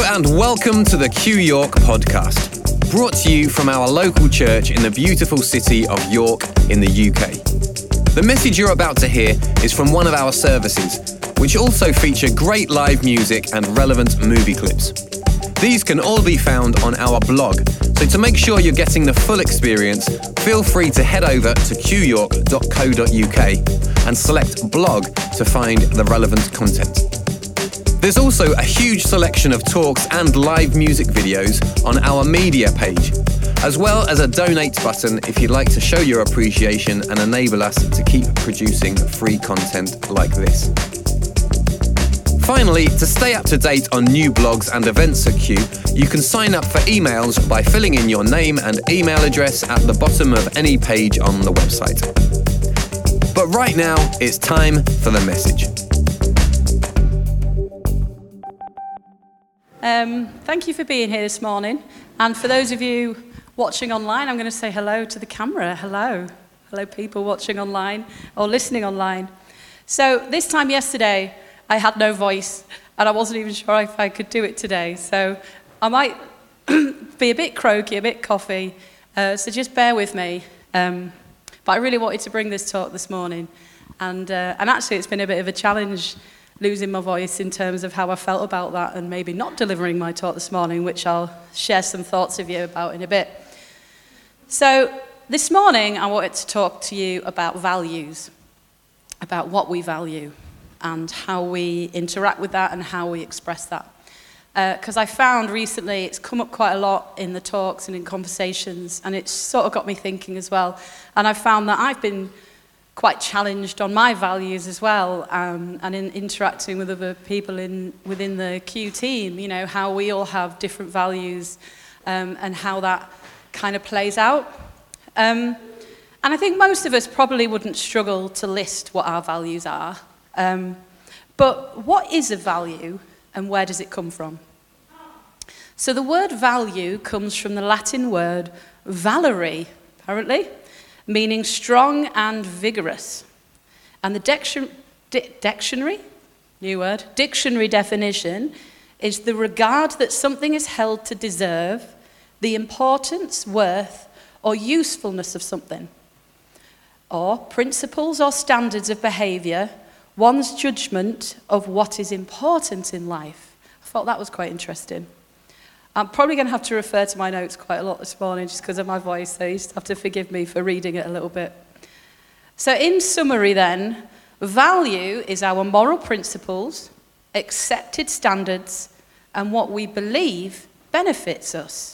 and welcome to the Q York podcast, brought to you from our local church in the beautiful city of York in the UK. The message you're about to hear is from one of our services, which also feature great live music and relevant movie clips. These can all be found on our blog, so to make sure you're getting the full experience, feel free to head over to qyork.co.uk and select blog to find the relevant content. There's also a huge selection of talks and live music videos on our media page, as well as a donate button if you'd like to show your appreciation and enable us to keep producing free content like this. Finally, to stay up to date on new blogs and events at Q, you can sign up for emails by filling in your name and email address at the bottom of any page on the website. But right now, it's time for the message. Thank you for being here this morning. And for those of you watching online, I'm going to say hello to the camera. Hello. Hello, people watching online or listening online. So this time yesterday, I had no voice, and I wasn't even sure if I could do it today. So I might be a bit croaky, a bit coffee, so just bear with me. But I really wanted to bring this talk this morning. And actually, it's been a bit of a challenge losing my voice in terms of how I felt about that and maybe not delivering my talk this morning, which I'll share some thoughts with you about in a bit. So this morning, I wanted to talk to you about values, about what we value and how we interact with that and how we express that. Because I found recently it's come up quite a lot in the talks and in conversations, and it's sort of got me thinking as well. And I found that I've been quite challenged on my values as well, and in interacting with other people within the Q team, you know, how we all have different values and how that kind of plays out. And I think most of us probably wouldn't struggle to list what our values are. But what is a value and where does it come from? So the word value comes from the Latin word valere, apparently, meaning strong and vigorous. And the dictionary definition is the regard that something is held to deserve, the importance, worth, or usefulness of something, or principles or standards of behaviour, one's judgment of what is important in life. I thought that was quite interesting. I'm probably going to have to refer to my notes quite a lot this morning just because of my voice, so you just have to forgive me for reading it a little bit. So in summary then, value is our moral principles, accepted standards, and what we believe benefits us.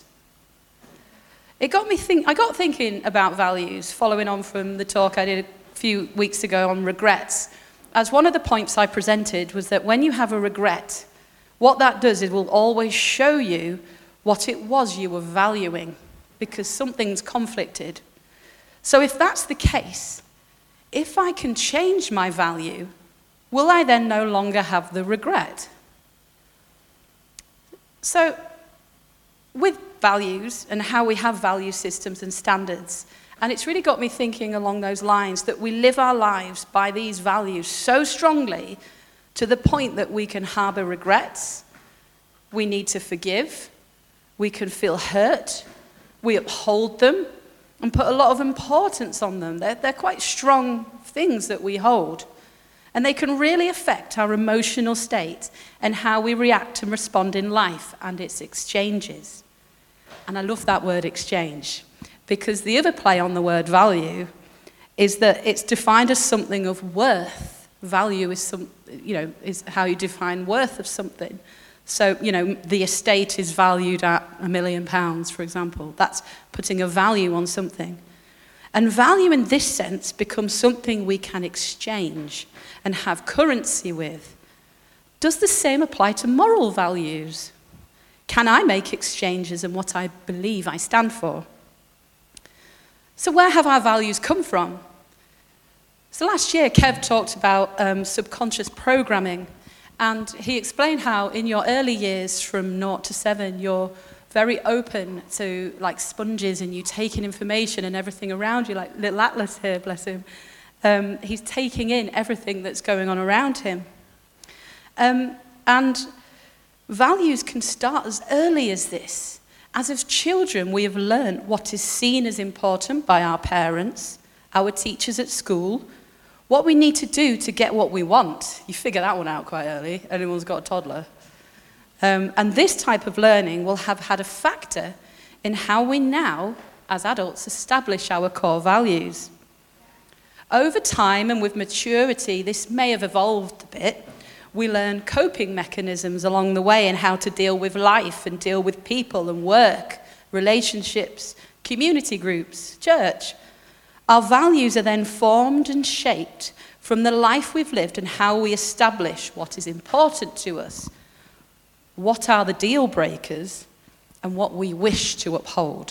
I got thinking about values, following on from the talk I did a few weeks ago on regrets. As one of the points I presented was that when you have a regret, what that does is it will always show you what it was you were valuing, because something's conflicted. So if that's the case, if I can change my value, will I then no longer have the regret? So with values and how we have value systems and standards, and it's really got me thinking along those lines that we live our lives by these values so strongly to the point that we can harbour regrets, we need to forgive, we can feel hurt, we uphold them and put a lot of importance on them. They're quite strong things that we hold. And they can really affect our emotional state and how we react and respond in life and its exchanges. And I love that word exchange, because the other play on the word value is that it's defined as something of worth. Value is is how you define worth of something. So, the estate is valued at £1 million, for example. That's putting a value on something. And value in this sense becomes something we can exchange and have currency with. Does the same apply to moral values? Can I make exchanges in what I believe I stand for? So where have our values come from? So last year, Kev talked about subconscious programming, and he explained how in your early years from 0 to 7, you're very open to like sponges, and you take in information and everything around you, like little Atlas here, bless him. He's taking in everything that's going on around him. And Values can start as early as this. As children, we have learned what is seen as important by our parents, our teachers at school, what we need to do to get what we want. You figure that one out quite early. Anyone's got a toddler. And this type of learning will have had a factor in how we now, as adults, establish our core values. Over time and with maturity, this may have evolved a bit. We learn coping mechanisms along the way and how to deal with life and deal with people and work, relationships, community groups, church. Our values are then formed and shaped from the life we've lived and how we establish what is important to us, what are the deal breakers, and what we wish to uphold.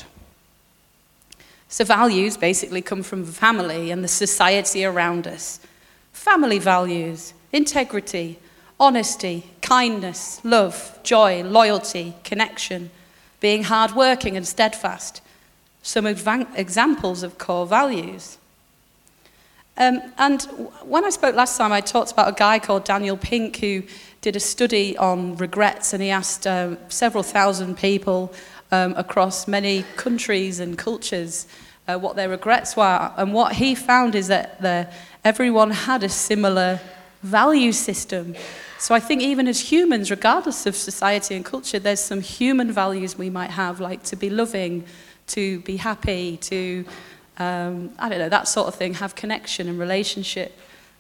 So values basically come from family and the society around us. Family values, integrity, honesty, kindness, love, joy, loyalty, connection, being hardworking and steadfast. Some examples of core values. And when I spoke last time, I talked about a guy called Daniel Pink who did a study on regrets, and he asked several thousand people across many countries and cultures what their regrets were. And what he found is that everyone had a similar value system. So I think even as humans, regardless of society and culture, there's some human values we might have, like to be loving, to be happy, to, that sort of thing, have connection and relationship.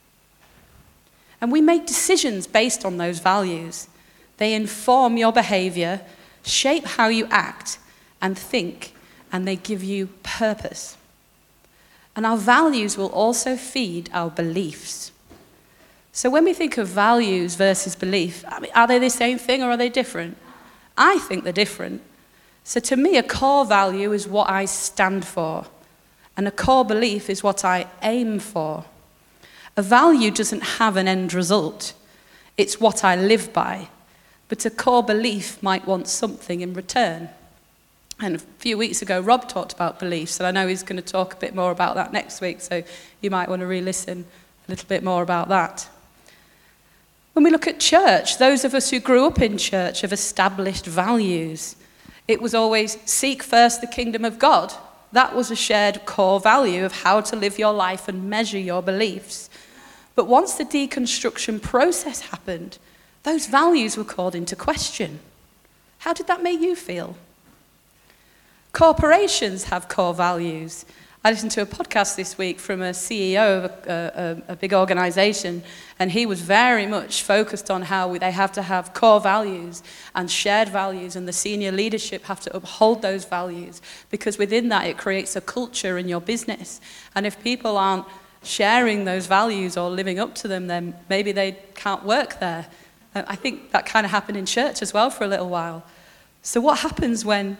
And we make decisions based on those values. They inform your behavior, shape how you act and think, and they give you purpose. And our values will also feed our beliefs. So when we think of values versus belief, are they the same thing or are they different? I think they're different. So to me, a core value is what I stand for, and a core belief is what I aim for. A value doesn't have an end result. It's what I live by. But a core belief might want something in return. And a few weeks ago, Rob talked about beliefs, and I know he's going to talk a bit more about that next week, so you might want to re-listen a little bit more about that. When we look at church, those of us who grew up in church have established values. It was always seek first the kingdom of God. That was a shared core value of how to live your life and measure your beliefs. But once the deconstruction process happened, those values were called into question. How did that make you feel? Corporations have core values. I listened to a podcast this week from a CEO of a big organization, and he was very much focused on how they have to have core values and shared values, and the senior leadership have to uphold those values, because within that it creates a culture in your business. And if people aren't sharing those values or living up to them, then maybe they can't work there. I think that kind of happened in church as well for a little while. So what happens when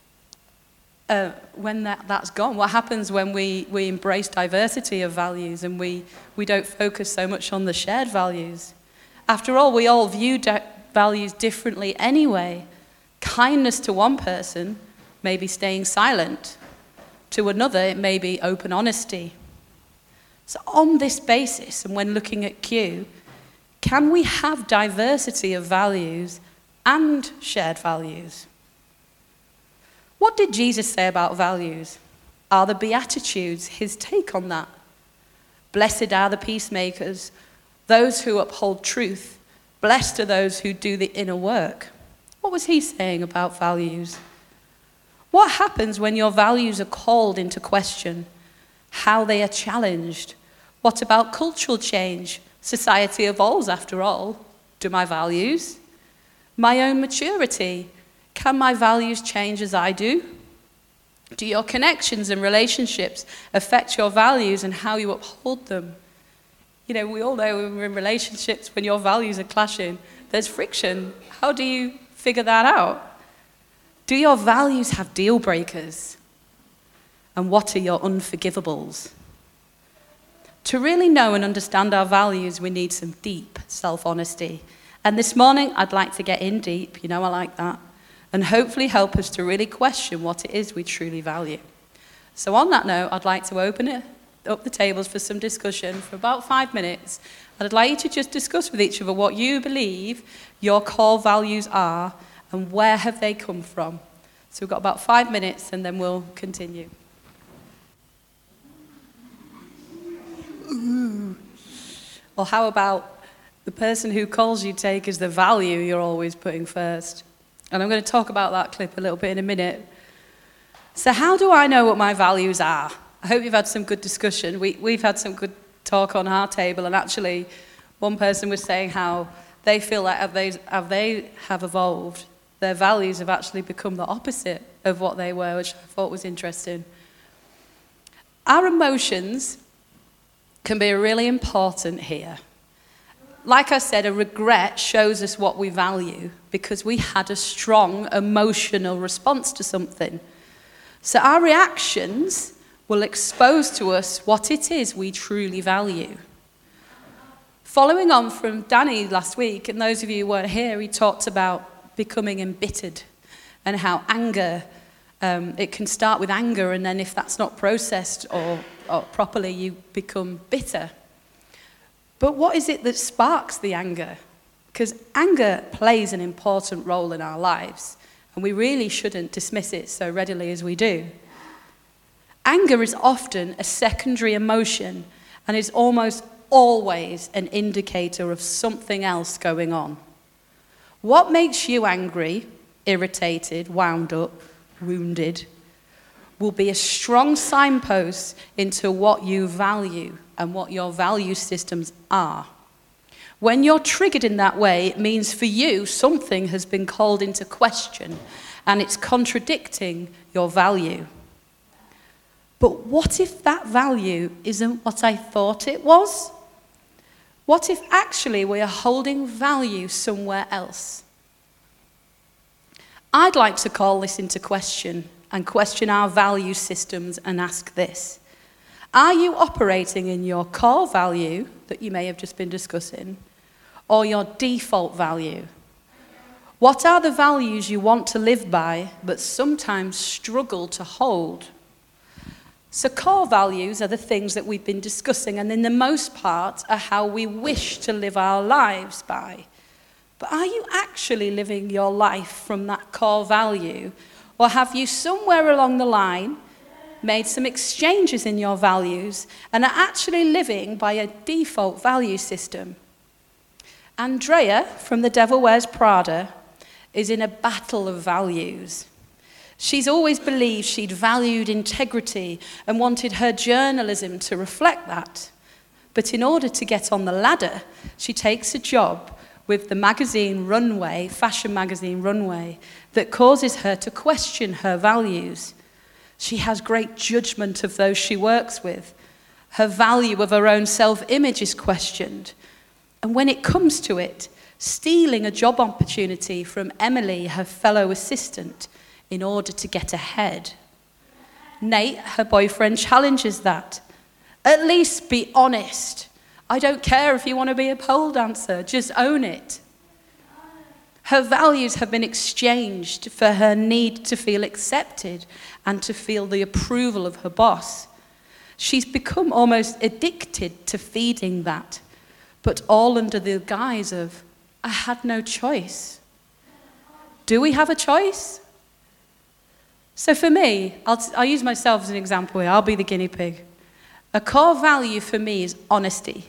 that's gone? What happens when we embrace diversity of values and we don't focus so much on the shared values? After all, we all view values differently anyway. Kindness to one person may be staying silent. To another, it may be open honesty. So on this basis, and when looking at Q, can we have diversity of values and shared values? What did Jesus say about values? Are the Beatitudes his take on that? Blessed are the peacemakers, those who uphold truth. Blessed are those who do the inner work. What was he saying about values? What happens when your values are called into question? How they are challenged? What about cultural change? Society evolves after all. Do my values? My own maturity? Can my values change as I do? Do your connections and relationships affect your values and how you uphold them? You know, we all know when we're in relationships, when your values are clashing, there's friction. How do you figure that out? Do your values have deal breakers? And what are your unforgivables? To really know and understand our values, we need some deep self-honesty. And this morning, I'd like to get in deep, I like that, and hopefully help us to really question what it is we truly value. So on that note, I'd like to open up the tables for some discussion for about 5 minutes, And I'd like you to just discuss with each other what you believe your core values are and where have they come from. So we've got about 5 minutes and then we'll continue. Ooh. Or how about the person who calls you take as the value you're always putting first? And I'm going to talk about that clip a little bit in a minute. So how do I know what my values are? I hope you've had some good discussion. We've had some good talk on our table, and actually one person was saying how they feel like as they have evolved, their values have actually become the opposite of what they were, which I thought was interesting. Our emotions can be really important here. Like I said, a regret shows us what we value because we had a strong emotional response to something. So our reactions will expose to us what it is we truly value. Following on from Danny last week, and those of you who weren't here, he talked about becoming embittered and how anger, it can start with anger, and then if that's not processed or properly, you become bitter. But what is it that sparks the anger? Because anger plays an important role in our lives, and we really shouldn't dismiss it so readily as we do. Anger is often a secondary emotion and is almost always an indicator of something else going on. What makes you angry, irritated, wound up, wounded, will be a strong signpost into what you value and what your value systems are. When you're triggered in that way, it means for you something has been called into question and it's contradicting your value. But what if that value isn't what I thought it was? What if actually we are holding value somewhere else? I'd like to call this into question and question our value systems and ask this. Are you operating in your core value that you may have just been discussing, or your default value? What are the values you want to live by but sometimes struggle to hold? So core values are the things that we've been discussing, and in the most part are how we wish to live our lives by. But are you actually living your life from that core value, or have you somewhere along the line made some exchanges in your values and are actually living by a default value system? Andrea from The Devil Wears Prada is in a battle of values. She's always believed she'd valued integrity and wanted her journalism to reflect that. But in order to get on the ladder, she takes a job with the magazine Runway, fashion magazine Runway, that causes her to question her values. She has great judgment of those she works with. Her value of her own self-image is questioned. And when it comes to it, stealing a job opportunity from Emily, her fellow assistant, in order to get ahead. Nate, her boyfriend, challenges that. At least be honest. I don't care if you want to be a pole dancer, just own it. Her values have been exchanged for her need to feel accepted and to feel the approval of her boss. She's become almost addicted to feeding that, but all under the guise of, I had no choice. Do we have a choice? So for me, I'll use myself as an example here. I'll be the guinea pig. A core value for me is honesty.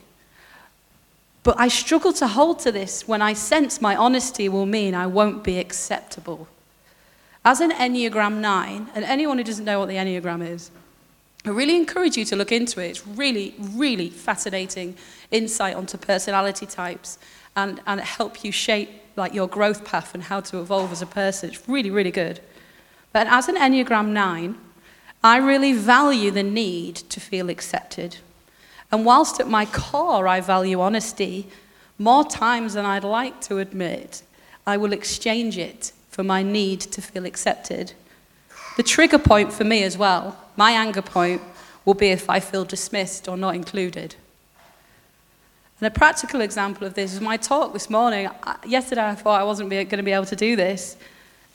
But I struggle to hold to this when I sense my honesty will mean I won't be acceptable. As an Enneagram 9, and anyone who doesn't know what the Enneagram is, I really encourage you to look into it. It's really, really fascinating insight onto personality types and help you shape like your growth path and how to evolve as a person. It's really, really good. But as an Enneagram 9, I really value the need to feel accepted. And whilst at my core I value honesty, more times than I'd like to admit, I will exchange it for my need to feel accepted. The trigger point for me as well, my anger point, will be if I feel dismissed or not included. And a practical example of this is my talk this morning. Yesterday I thought I wasn't going to be able to do this.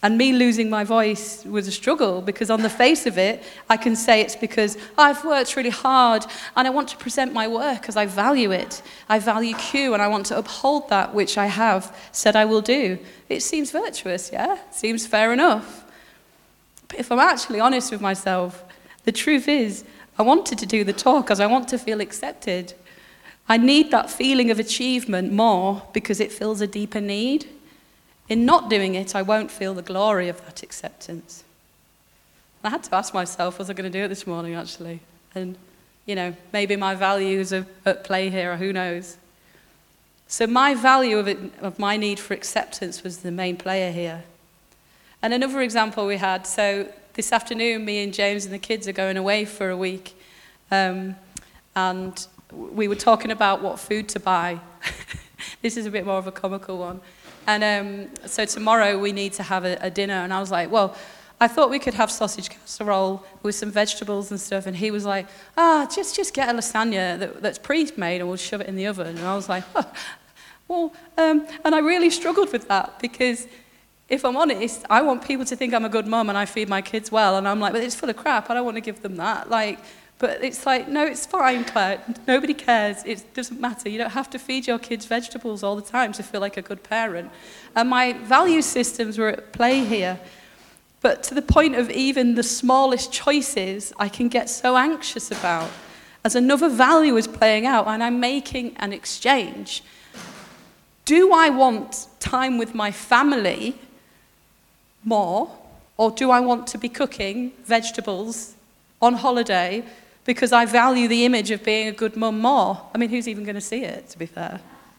And me losing my voice was a struggle, because on the face of it, I can say it's because I've worked really hard and I want to present my work as I value it. I value Q and I want to uphold that which I have said I will do. It seems virtuous, yeah? Seems fair enough. But if I'm actually honest with myself, the truth is I wanted to do the talk because I want to feel accepted. I need that feeling of achievement more because it fills a deeper need. In not doing it, I won't feel the glory of that acceptance. I had to ask myself, was I going to do it this morning, actually? And, maybe my values are at play here, or who knows. So my value of my need for acceptance was the main player here. And another example we had, so this afternoon, me and James and the kids are going away for a week. And we were talking about what food to buy. This is a bit more of a comical one. And so tomorrow we need to have a dinner. And I was like, well, I thought we could have sausage casserole with some vegetables and stuff. And he was like, just get a lasagna that's pre-made and we'll shove it in the oven. And I was like, and I really struggled with that, because if I'm honest, I want people to think I'm a good mum and I feed my kids well. And I'm like, but it's full of crap. I don't want to give them that. But it's like, no, it's fine, Claire. Nobody cares. It doesn't matter. You don't have to feed your kids vegetables all the time to feel like a good parent. And my value systems were at play here. But to the point of even the smallest choices, I can get so anxious about, as another value is playing out and I'm making an exchange. Do I want time with my family more, or do I want to be cooking vegetables on holiday because I value the image of being a good mum more? I mean, who's even going to see it, to be fair?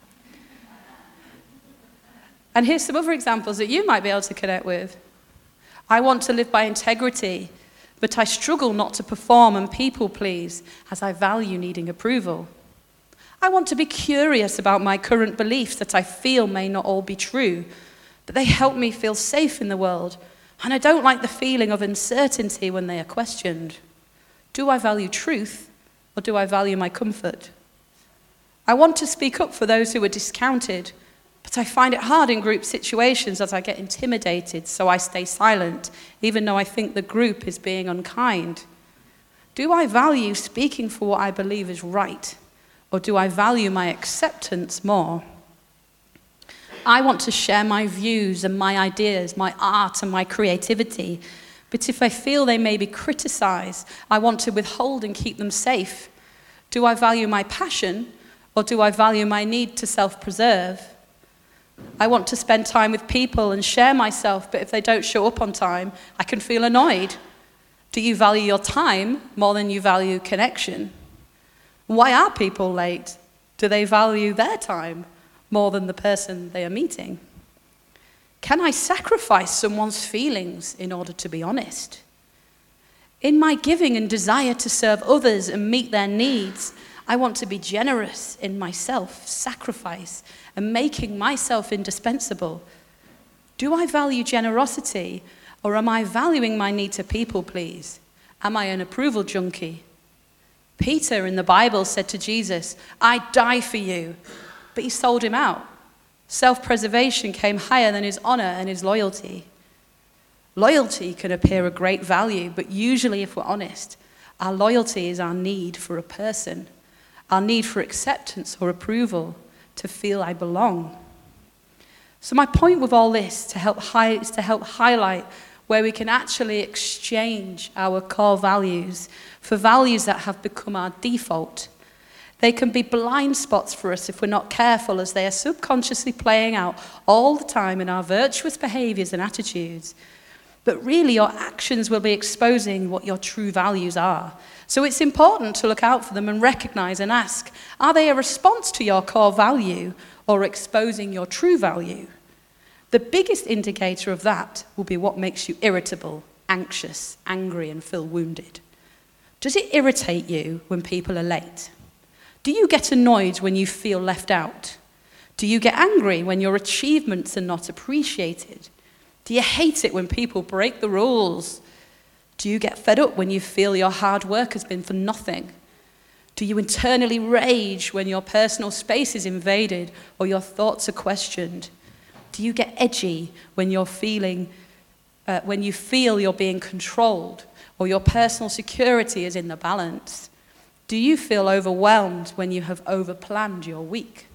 And here's some other examples that you might be able to connect with. I want to live by integrity, but I struggle not to perform and people please, as I value needing approval. I want to be curious about my current beliefs that I feel may not all be true, but they help me feel safe in the world, and I don't like the feeling of uncertainty when they are questioned. Do I value truth, or do I value my comfort? I want to speak up for those who are discounted, but I find it hard in group situations as I get intimidated, so I stay silent, even though I think the group is being unkind. Do I value speaking for what I believe is right, or do I value my acceptance more? I want to share my views and my ideas, my art and my creativity, but if I feel they may be criticized, I want to withhold and keep them safe. Do I value my passion, or do I value my need to self-preserve? I want to spend time with people and share myself, but if they don't show up on time, I can feel annoyed. Do you value your time more than you value connection? Why are people late? Do they value their time more than the person they are meeting? Can I sacrifice someone's feelings in order to be honest? In my giving and desire to serve others and meet their needs, I want to be generous in my self-sacrifice and making myself indispensable. Do I value generosity, or am I valuing my need to people please? Am I an approval junkie? Peter in the Bible said to Jesus, "I'd die for you," but he sold him out. Self-preservation came higher than his honor and his loyalty. Loyalty can appear a great value, but usually, if we're honest, our loyalty is our need for a person, our need for acceptance or approval, to feel I belong. So my point with all this is to help highlight where we can actually exchange our core values for values that have become our default. They can be blind spots for us if we're not careful, as they are subconsciously playing out all the time in our virtuous behaviors and attitudes. But really, your actions will be exposing what your true values are. So it's important to look out for them and recognize and ask, are they a response to your core value or exposing your true value? The biggest indicator of that will be what makes you irritable, anxious, angry, and feel wounded. Does it irritate you when people are late? Do you get annoyed when you feel left out? Do you get angry when your achievements are not appreciated? Do you hate it when people break the rules? Do you get fed up when you feel your hard work has been for nothing? Do you internally rage when your personal space is invaded or your thoughts are questioned? Do you get edgy when you're feeling when you feel you're being controlled or your personal security is in the balance? Do you feel overwhelmed when you have overplanned your week?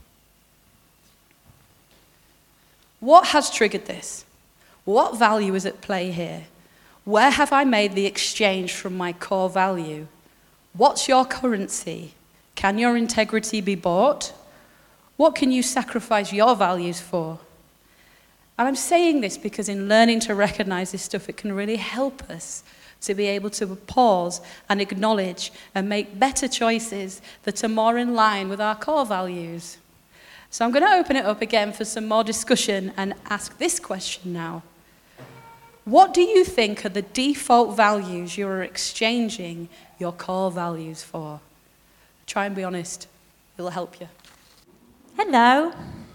What has triggered this? What value is at play here? Where have I made the exchange from my core value? What's your currency? Can your integrity be bought? What can you sacrifice your values for? And I'm saying this because in learning to recognize this stuff, it can really help us to be able to pause and acknowledge and make better choices that are more in line with our core values. So I'm going to open it up again for some more discussion and ask this question now. What do you think are the default values you're exchanging your core values for? Try and be honest. It'll help you. Hello.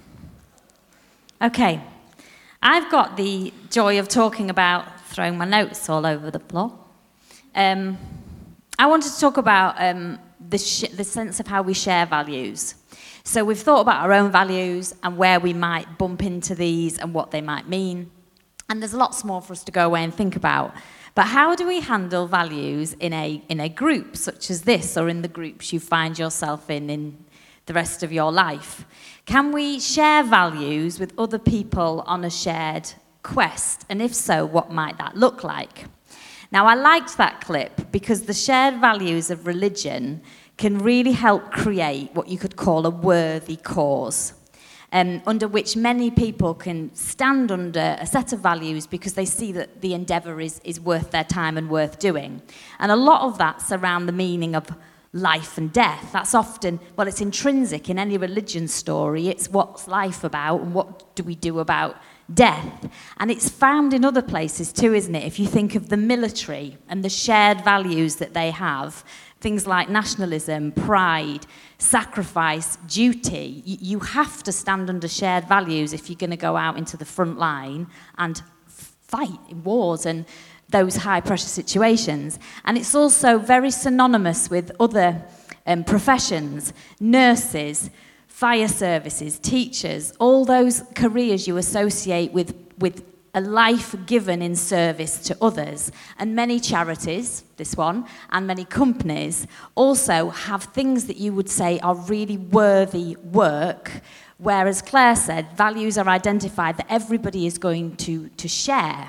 Okay. I've got the joy of talking about throwing my notes all over the floor. I wanted to talk about the sense of how we share values. So we've thought about our own values and where we might bump into these and what they might mean. And there's lots more for us to go away and think about. But how do we handle values in a group such as this, or in the groups you find yourself in the rest of your life? Can we share values with other people on a shared quest? And if so, what might that look like? Now, I liked that clip because the shared values of religion can really help create what you could call a worthy cause, under which many people can stand under a set of values because they see that the endeavour is worth their time and worth doing. And a lot of that's around the meaning of life and death. That's often, well, it's intrinsic in any religion story. It's what's life about and what do we do about death. And it's found in other places too, isn't it? If you think of the military and the shared values that they have, things like nationalism, pride, sacrifice, duty, you have to stand under shared values if you're going to go out into the front line and fight in wars and those high-pressure situations. And it's also very synonymous with other professions, nurses, fire services, teachers, all those careers you associate with a life given in service to others. And many charities, this one, and many companies also have things that you would say are really worthy work, whereas Claire said values are identified that everybody is going to share.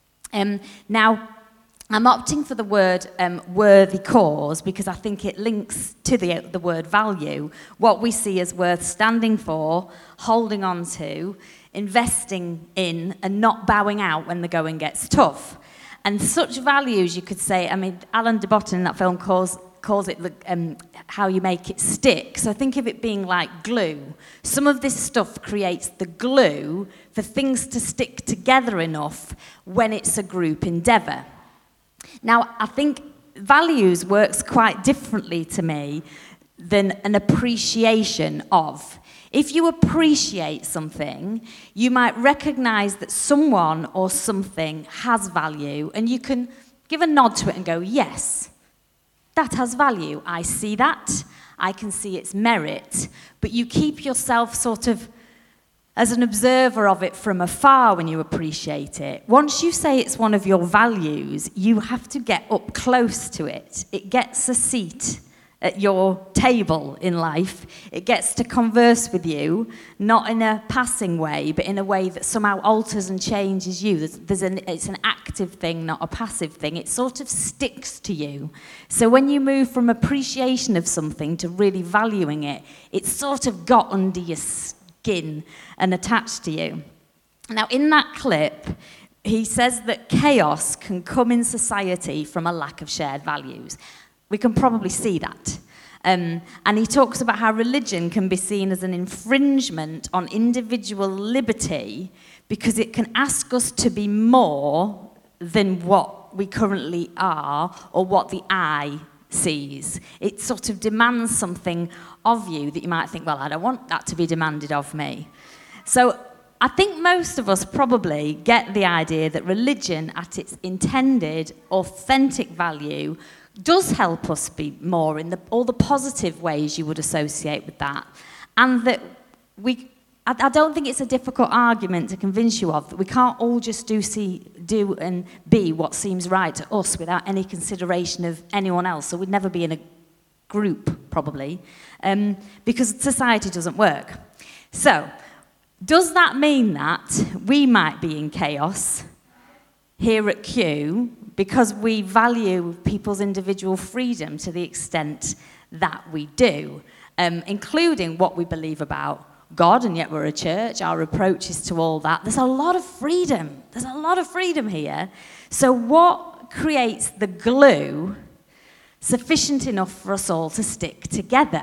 Now, I'm opting for the word worthy cause because I think it links to the word value, what we see as worth standing for, holding on to, investing in, and not bowing out when the going gets tough. And such values, you could say, I mean, Alan de Botton in that film calls it how you make it stick. So think of it being like glue. Some of this stuff creates the glue for things to stick together enough when it's a group endeavour. Now, I think values works quite differently to me than an appreciation of. If you appreciate something, you might recognise that someone or something has value, and you can give a nod to it and go, yes, that has value. I see that. I can see its merit. But you keep yourself sort of as an observer of it from afar when you appreciate it. Once you say it's one of your values, you have to get up close to it. It gets a seat at your table in life. It gets to converse with you, not in a passing way, but in a way that somehow alters and changes you. It's an active thing, not a passive thing. It sort of sticks to you. So when you move from appreciation of something to really valuing it, it's sort of got under your skin and attached to you. Now, in that clip, he says that chaos can come in society from a lack of shared values. We can probably see that. And he talks about how religion can be seen as an infringement on individual liberty because it can ask us to be more than what we currently are or what the eye sees. It sort of demands something of you that you might think, well, I don't want that to be demanded of me. So I think most of us probably get the idea that religion at its intended, authentic value does help us be more in all the positive ways you would associate with that. And that I don't think it's a difficult argument to convince you of that we can't all just do and be what seems right to us without any consideration of anyone else. So we'd never be in a group, probably, because society doesn't work. So, does that mean that we might be in chaos here at Q because we value people's individual freedom to the extent that we do, including what we believe about God, and yet we're a church, our approaches to all that? There's a lot of freedom. There's a lot of freedom here. So what creates the glue sufficient enough for us all to stick together?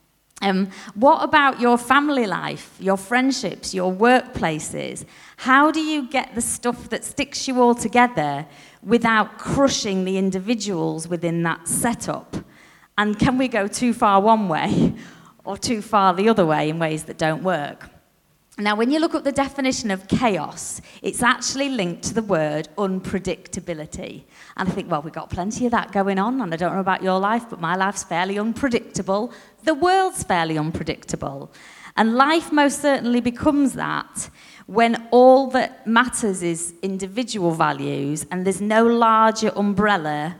What about your family life, your friendships, your workplaces? How do you get the stuff that sticks you all together without crushing the individuals within that setup? And can we go too far one way or too far the other way in ways that don't work? Now, when you look at the definition of chaos, it's actually linked to the word unpredictability. And I think, well, we've got plenty of that going on, and I don't know about your life, but my life's fairly unpredictable. The world's fairly unpredictable. And life most certainly becomes that when all that matters is individual values, and there's no larger umbrella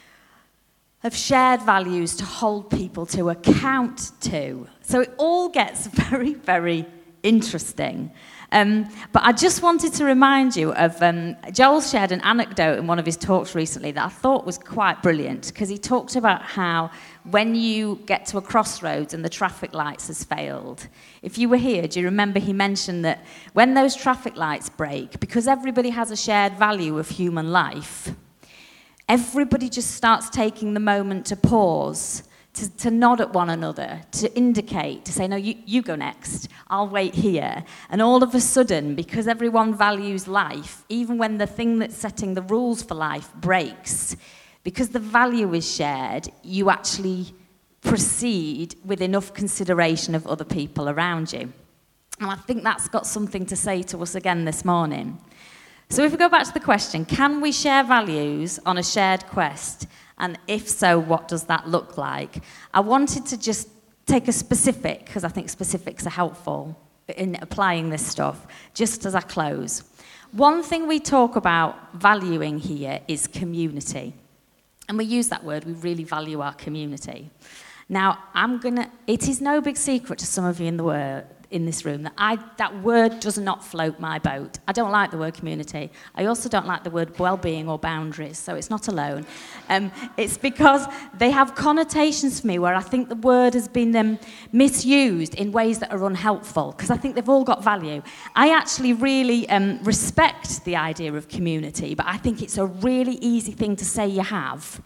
of shared values to hold people to account to. So it all gets very, very interesting. But I just wanted to remind you of, Joel shared an anecdote in one of his talks recently that I thought was quite brilliant, because he talked about how when you get to a crossroads and the traffic lights has failed, if you were here, do you remember he mentioned that when those traffic lights break, because everybody has a shared value of human life, everybody just starts taking the moment to pause, to nod at one another, to indicate, to say, no, you go next, I'll wait here. And all of a sudden, because everyone values life, even when the thing that's setting the rules for life breaks, because the value is shared, you actually proceed with enough consideration of other people around you. And I think that's got something to say to us again this morning. So if we go back to the question, can we share values on a shared quest? And if so, what does that look like? I wanted to just take a specific, because I think specifics are helpful in applying this stuff, just as I close. One thing we talk about valuing here is community. And we use that word, we really value our community. Now, it is no big secret to some of you in this room that word does not float my boat. I don't like the word community. I also don't like the word well-being or boundaries, so it's not alone. It's because they have connotations for me where I think the word has been misused in ways that are unhelpful, because I think they've all got value. I actually really respect the idea of community, but I think it's a really easy thing to say you have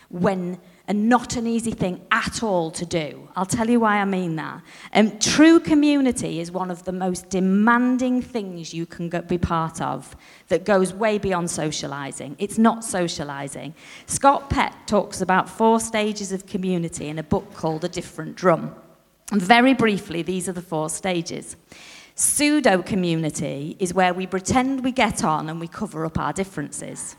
and not an easy thing at all to do. I'll tell you why I mean that. True community is one of the most demanding things you can be part of that goes way beyond socialising. It's not socialising. Scott Pett talks about 4 stages of community in a book called A Different Drum. And very briefly, these are the 4 stages. Pseudo-community is where we pretend we get on and we cover up our differences.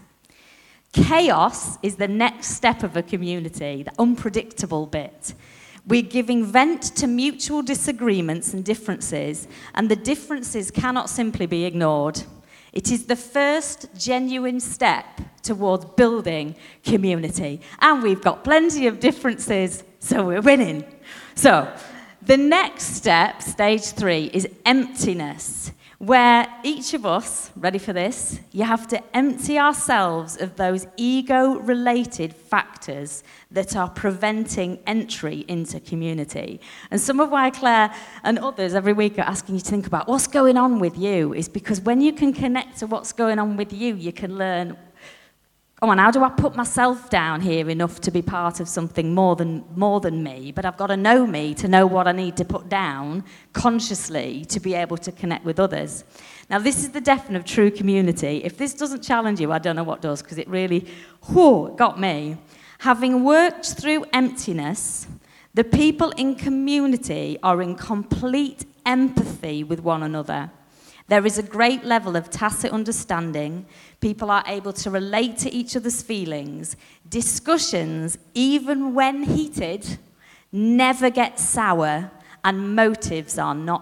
Chaos is the next step of a community, the unpredictable bit. We're giving vent to mutual disagreements and differences, and the differences cannot simply be ignored. It is the first genuine step towards building community. And we've got plenty of differences, so we're winning. So, the next step, stage 3, is emptiness, where each of us, ready for this, you have to empty ourselves of those ego-related factors that are preventing entry into community. And some of why Claire and others every week are asking you to think about what's going on with you is because when you can connect to what's going on with you, you can learn, oh, and how do I put myself down here enough to be part of something more than me? But I've got to know me to know what I need to put down consciously to be able to connect with others. Now, this is the definition of true community. If this doesn't challenge you, I don't know what does, because it really, got me. Having worked through emptiness, the people in community are in complete empathy with one another. There is a great level of tacit understanding. People are able to relate to each other's feelings. Discussions, even when heated, never get sour, and motives are not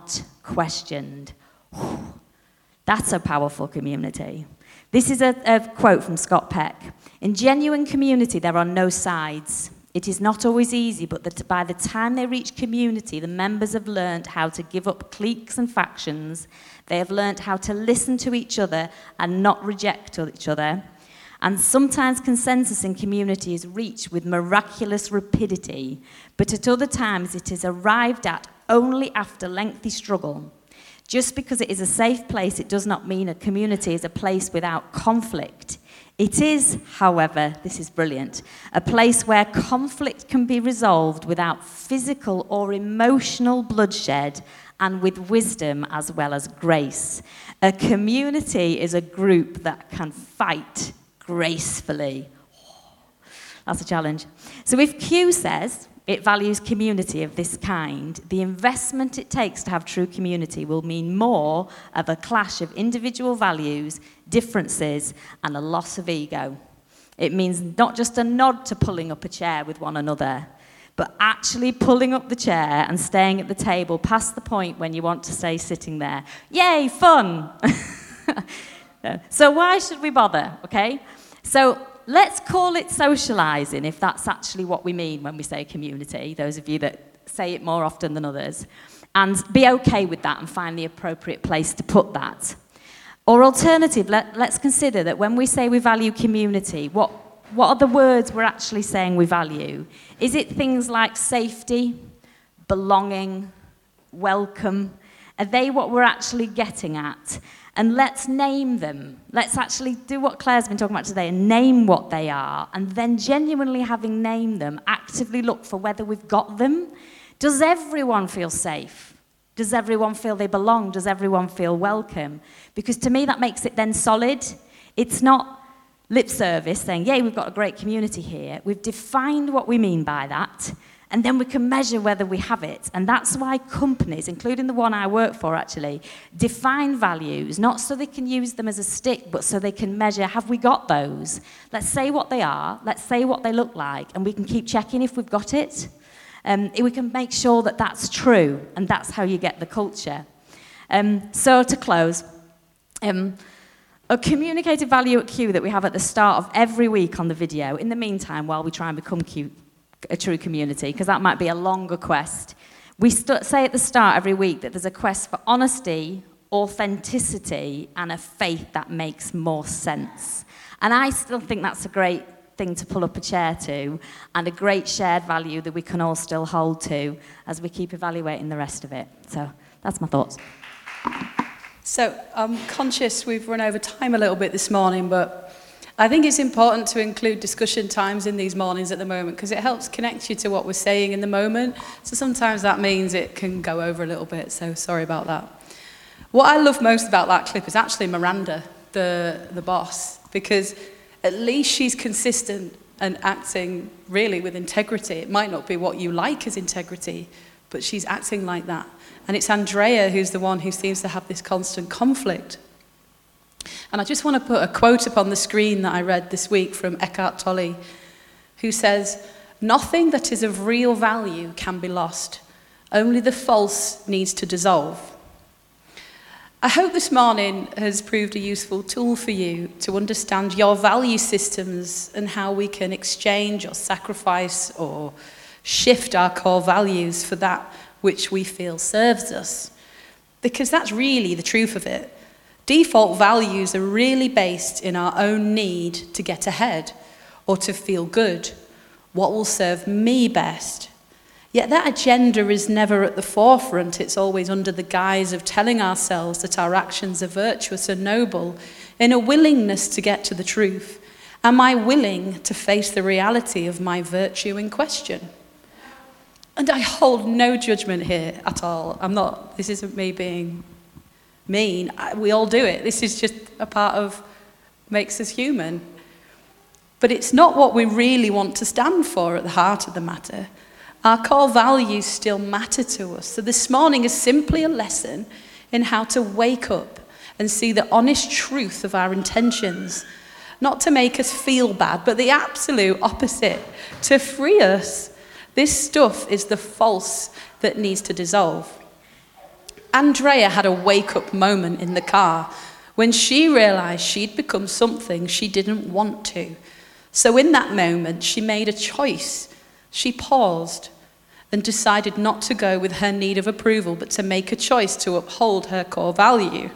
questioned. That's a powerful community. This is a quote from Scott Peck. In genuine community, there are no sides. It is not always easy, but by the time they reach community, the members have learned how to give up cliques and factions. They have learned how to listen to each other and not reject each other. And sometimes consensus in community is reached with miraculous rapidity, but at other times it is arrived at only after lengthy struggle. Just because it is a safe place, it does not mean a community is a place without conflict. It is, however, this is brilliant, a place where conflict can be resolved without physical or emotional bloodshed and with wisdom as well as grace. A community is a group that can fight gracefully. That's a challenge. So if Q says it values community of this kind, the investment it takes to have true community will mean more of a clash of individual values, differences, and a loss of ego. It means not just a nod to pulling up a chair with one another, but actually pulling up the chair and staying at the table past the point when you want to stay sitting there. Yay, fun! So why should we bother, okay? So let's call it socialising, if that's actually what we mean when we say community, those of you that say it more often than others, and be okay with that and find the appropriate place to put that. Or alternative, let's consider that when we say we value community, what are the words we're actually saying we value? Is it things like safety, belonging, welcome? Are they what we're actually getting at? And let's name them. Let's actually do what Claire's been talking about today and name what they are. And then genuinely having named them, actively look for whether we've got them. Does everyone feel safe? Does everyone feel they belong? Does everyone feel welcome? Because to me, that makes it then solid. It's not lip service saying, yay, we've got a great community here. We've defined what we mean by that. And then we can measure whether we have it. And that's why companies, including the one I work for actually, define values, not so they can use them as a stick, but so they can measure, have we got those? Let's say what they are, let's say what they look like, and we can keep checking if we've got it. We can make sure that that's true, and that's how you get the culture. So to close, a communicated value at Q that we have at the start of every week on the video, in the meantime, while we try and become a true community, because that might be a longer quest. We say at the start every week that there's a quest for honesty, authenticity, and a faith that makes more sense. And I still think that's a great thing to pull up a chair to, and a great shared value that we can all still hold to as we keep evaluating the rest of it. So that's my thoughts. So I'm conscious we've run over time a little bit this morning, but I think it's important to include discussion times in these mornings at the moment because it helps connect you to what we're saying in the moment. So sometimes that means it can go over a little bit, so sorry about that. What I love most about that clip is actually Miranda, the boss, because at least she's consistent and acting really with integrity. It might not be what you like as integrity, but she's acting like that. And it's Andrea who's the one who seems to have this constant conflict. And I just want to put a quote up on the screen that I read this week from Eckhart Tolle, who says, "Nothing that is of real value can be lost. Only the false needs to dissolve." I hope this morning has proved a useful tool for you to understand your value systems and how we can exchange or sacrifice or shift our core values for that which we feel serves us. Because that's really the truth of it. Default values are really based in our own need to get ahead or to feel good. What will serve me best? Yet that agenda is never at the forefront. It's always under the guise of telling ourselves that our actions are virtuous and noble in a willingness to get to the truth. Am I willing to face the reality of my virtue in question? And I hold no judgment here at all. This isn't me being mean. We all do it. This is just a part of makes us human. But it's not what we really want to stand for at the heart of the matter. Our core values still matter to us. So this morning is simply a lesson in how to wake up and see the honest truth of our intentions. Not to make us feel bad, but the absolute opposite. To free us. This stuff is the false that needs to dissolve. Andrea had a wake-up moment in the car when she realized she'd become something she didn't want to. So in that moment, she made a choice. She paused and decided not to go with her need of approval, but to make a choice to uphold her core value.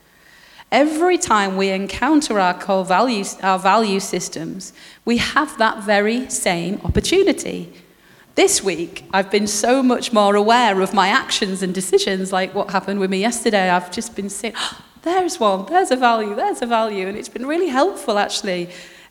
Every time we encounter our core values, our value systems, we have that very same opportunity. This week, I've been so much more aware of my actions and decisions, like what happened with me yesterday. I've just been saying, oh, there's one, there's a value, and it's been really helpful, actually,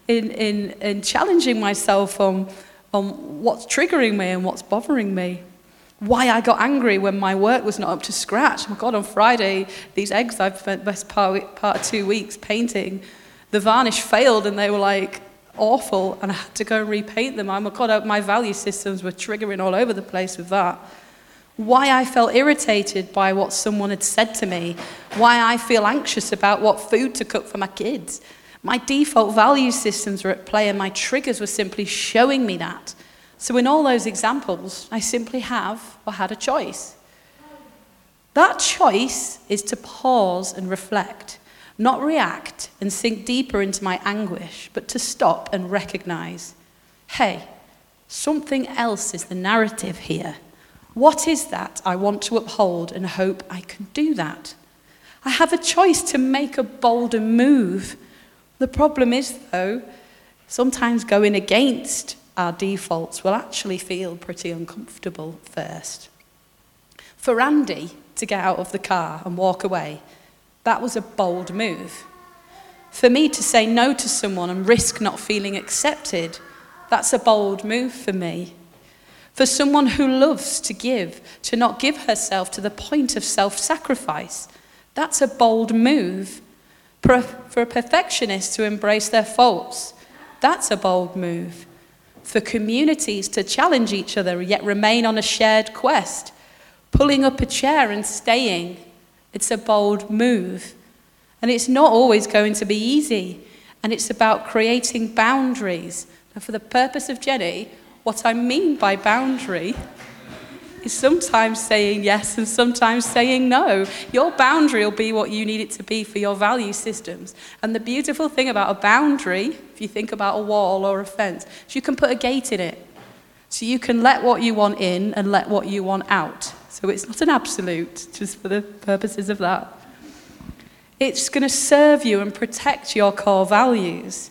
in challenging myself on what's triggering me and what's bothering me. Why I got angry when my work was not up to scratch. Oh my God, on Friday, these eggs I've spent the best part of 2 weeks painting, the varnish failed and they were like awful and I had to go and repaint them. Oh my God, my value systems were triggering all over the place with that. Why I felt irritated by what someone had said to me. Why I feel anxious about what food to cook for my kids. My default value systems were at play and my triggers were simply showing me that. So in all those examples, I simply have or had a choice. That choice is to pause and reflect, not react and sink deeper into my anguish, but to stop and recognize, hey, something else is the narrative here. What is that I want to uphold and hope I can do that? I have a choice to make a bolder move. The problem is, though, sometimes going against our defaults will actually feel pretty uncomfortable first. For Andy to get out of the car and walk away, that was a bold move. For me to say no to someone and risk not feeling accepted, that's a bold move for me. For someone who loves to give, to not give herself to the point of self-sacrifice, that's a bold move. For a perfectionist to embrace their faults, that's a bold move. For communities to challenge each other yet remain on a shared quest, pulling up a chair and staying, it's a bold move. And it's not always going to be easy. And it's about creating boundaries. And for the purpose of Jenny, what I mean by boundary is sometimes saying yes and sometimes saying no. Your boundary will be what you need it to be for your value systems. And the beautiful thing about a boundary, if you think about a wall or a fence, is you can put a gate in it. So you can let what you want in and let what you want out. So it's not an absolute, just for the purposes of that. It's going to serve you and protect your core values.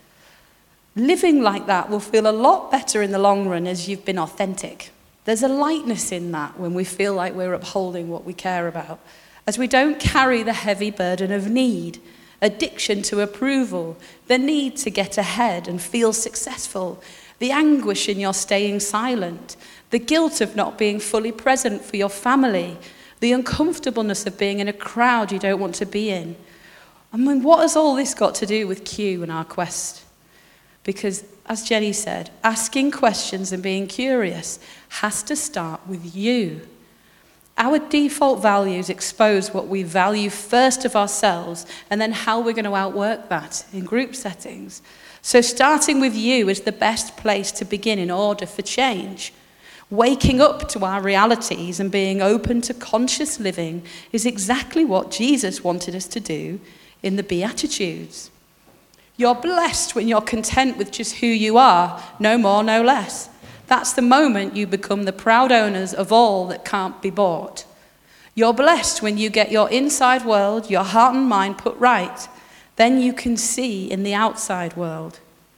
Living like that will feel a lot better in the long run as you've been authentic. There's a lightness in that when we feel like we're upholding what we care about, as we don't carry the heavy burden of need, addiction to approval, the need to get ahead and feel successful, the anguish in your staying silent, the guilt of not being fully present for your family, the uncomfortableness of being in a crowd you don't want to be in. I mean, what has all this got to do with Q and our quest? Because, as Jenny said, asking questions and being curious has to start with you. Our default values expose what we value first of ourselves and then how we're going to outwork that in group settings. So starting with you is the best place to begin in order for change. Waking up to our realities and being open to conscious living is exactly what Jesus wanted us to do in the Beatitudes. You're blessed when you're content with just who you are, no more, no less. That's the moment you become the proud owners of all that can't be bought. You're blessed when you get your inside world, your heart and mind put right. Then you can see in the outside world.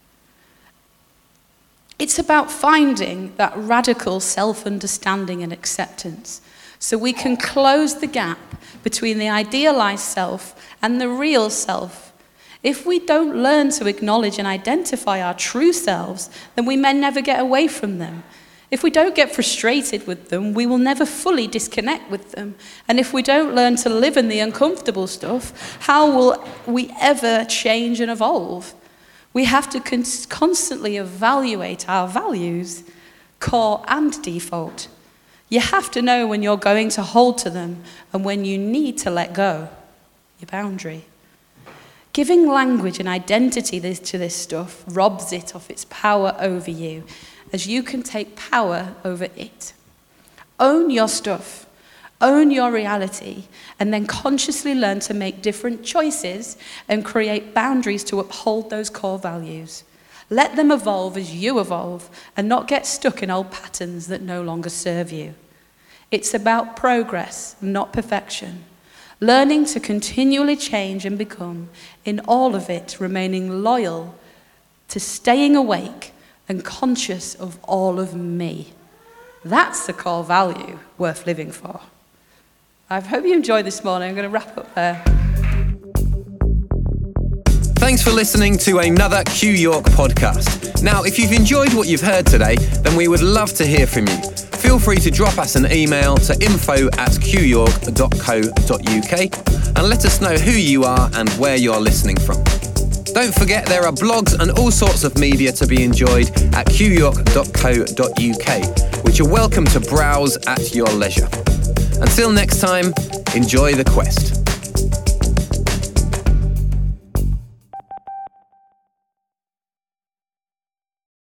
It's about finding that radical self-understanding and acceptance so we can close the gap between the idealized self and the real self. If we don't learn to acknowledge and identify our true selves, then we may never get away from them. If we don't get frustrated with them, we will never fully disconnect with them. And if we don't learn to live in the uncomfortable stuff, how will we ever change and evolve? We have to constantly evaluate our values, core and default. You have to know when you're going to hold to them and when you need to let go, your boundary. Giving language and identity to this stuff robs it of its power over you, as you can take power over it. Own your stuff. Own your reality, and then consciously learn to make different choices and create boundaries to uphold those core values. Let them evolve as you evolve and not get stuck in old patterns that no longer serve you. It's about progress, not perfection. Learning to continually change and become, in all of it, remaining loyal to staying awake and conscious of all of me. That's the core value worth living for. I hope you enjoyed this morning. I'm going to wrap up there. Thanks for listening to another Q York podcast. Now, if you've enjoyed what you've heard today, then we would love to hear from you. Feel free to drop us an email to info@qyork.co.uk and let us know who you are and where you're listening from. Don't forget there are blogs and all sorts of media to be enjoyed at qyork.co.uk, which you're welcome to browse at your leisure. Until next time, enjoy the quest.